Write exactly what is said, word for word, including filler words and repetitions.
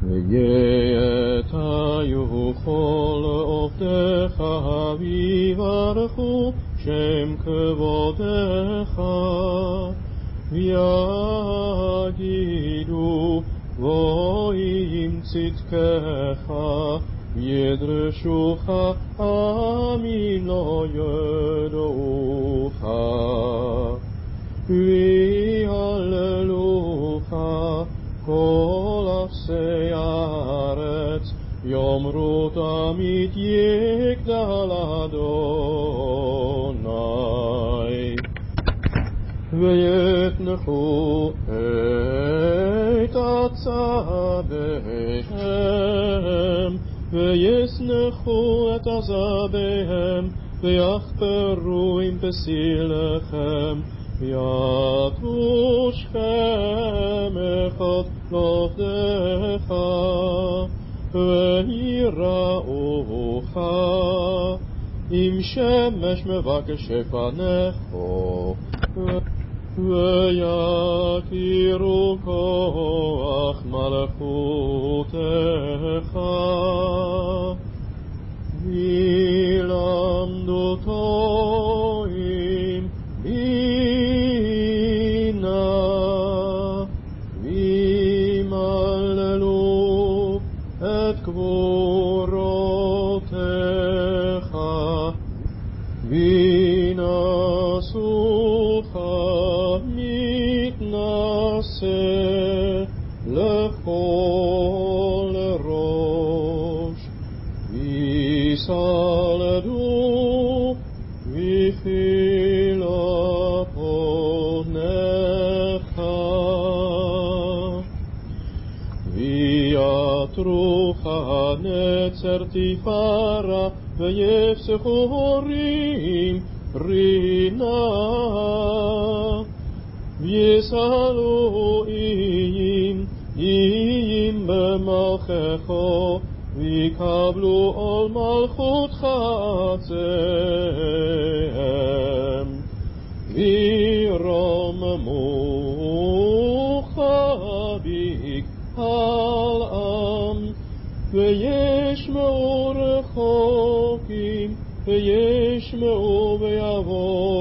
ויעתיו כל עובדיך ויברכו שם כבודך, ויגידו גויים צדקך, וידרשוך עמים לא ידעוך, ויהללוך כל אפסי הארץ, יאמרו תמיד יגדל אדוני. ויתנחו את עצביהם, וישנחו את עזביהם, ויחפרו עם פסילכם, ויעטו שכם אחד לעובדיך, ויראוך עם שמש מבקש פניך, ויכירו כוח מלכותך, וילמדו תועים בינה, וימללו את גבורותיך, וינשאוך מתנשא לכל ראש, ויסלדו ויחילה פניך, ויעטרוך נצר תפארה, ויפסחו הורים רינה, ויסלו איים איים במלכך, ויקבלו עול מלכותך עצם, וירוממוך בקהל עם, וישמעו רחוקים, וישמעו ויבואו